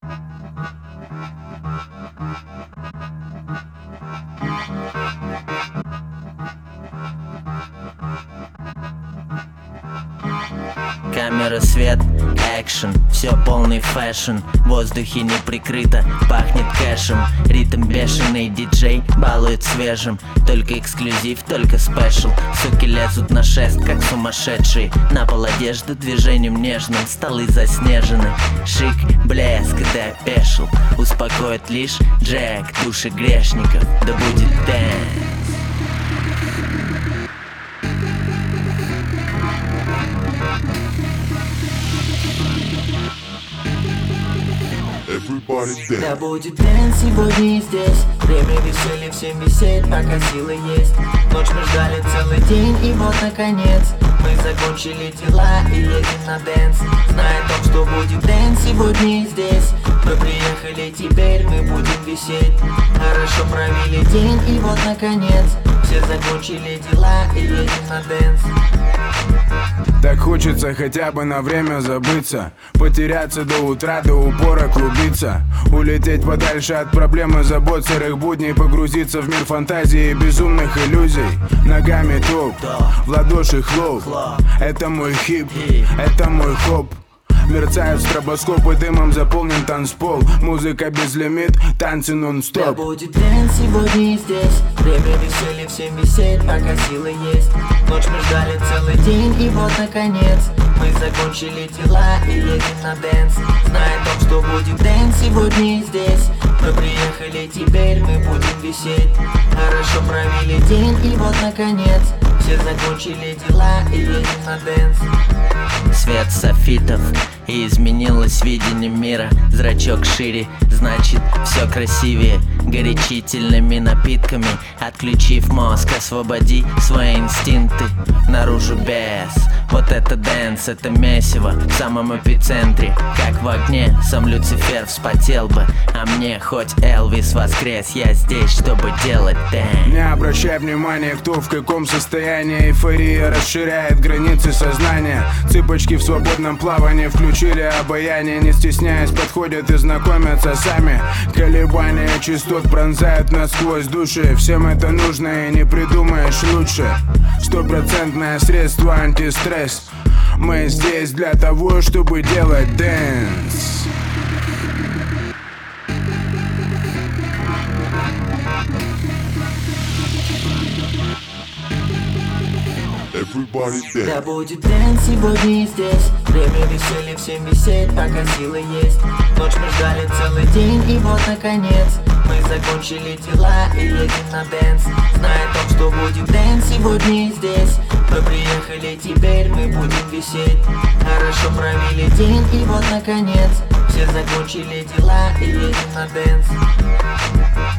Камера, свет, экшен, все полный фэшн. В воздухе не прикрыто, пахнет кэшем. Ритм бешеный, диджей балует свежим. Только эксклюзив, только спешл. Суки лезут на шест, как сумасшедшие. На пол одежды движением нежным, столы заснежены. Шик, блеск, да опешил. Успокоит лишь Джек, души грешников. Да будет дэнс. Да будет дэнс сегодня и здесь. Время веселья, всем висеть, пока силы есть. Ночь мы ждали целый день, и вот наконец мы закончили дела и едем на дэнс. Зная о том, что будет дэнс сегодня и здесь. Мы приехали, теперь мы будем висеть. Хорошо провели день, и вот наконец все закончили дела и едем на дэнс. Так хочется хотя бы на время забыться, потеряться до утра, до упора клубиться. Улететь подальше от проблем и забот серых будней, погрузиться в мир фантазии и безумных иллюзий. Ногами топ, в ладоши хлоп. Это мой хип, это мой хоп. Мерцают стробоскопы, дымом заполнен танцпол. Музыка безлимит, танцы нон-стоп. Да будет дэнс сегодня и здесь. Время веселья, всем висеть, пока силы есть. Ночь мы ждали целый день, и вот наконец мы закончили дела и едем на дэнс. Зная о том, что будет дэнс сегодня и здесь. Мы приехали, теперь мы будем висеть. Хорошо провели день, и вот наконец все закончили дела и едем на дэнс. Свет софитов, и изменилось видение мира. Зрачок шире, значит все красивее. Горячительными напитками отключив мозг, освободи свои инстинкты. Наружу без. Вот это дэнс, это месиво в самом эпицентре. Как в огне, сам Люцифер вспотел бы. А мне хоть Элвис воскрес, я здесь, чтобы делать дэнс. Не обращай внимания, кто в каком состоянии. Эйфория расширяет границы сознания. Цыпочки в свободном плавании включили обаяние. Не стесняясь, подходят и знакомятся сами. Колебания частот пронзают насквозь души. Всем это нужно и не придумаешь лучше. Стопроцентное средство антистресс. Мы здесь для того, чтобы делать дэнс. Да будет дэнс сегодня и здесь. Время веселья, всем висеть, пока силы есть. Ночь мы ждали целый день, и вот наконец мы закончили дела и едем на дэнс. Зная о том, что будет дэнс сегодня и здесь. Мы приехали, теперь мы будем висеть. Хорошо провели день, и вот наконец все закончили дела и едем на дэнс.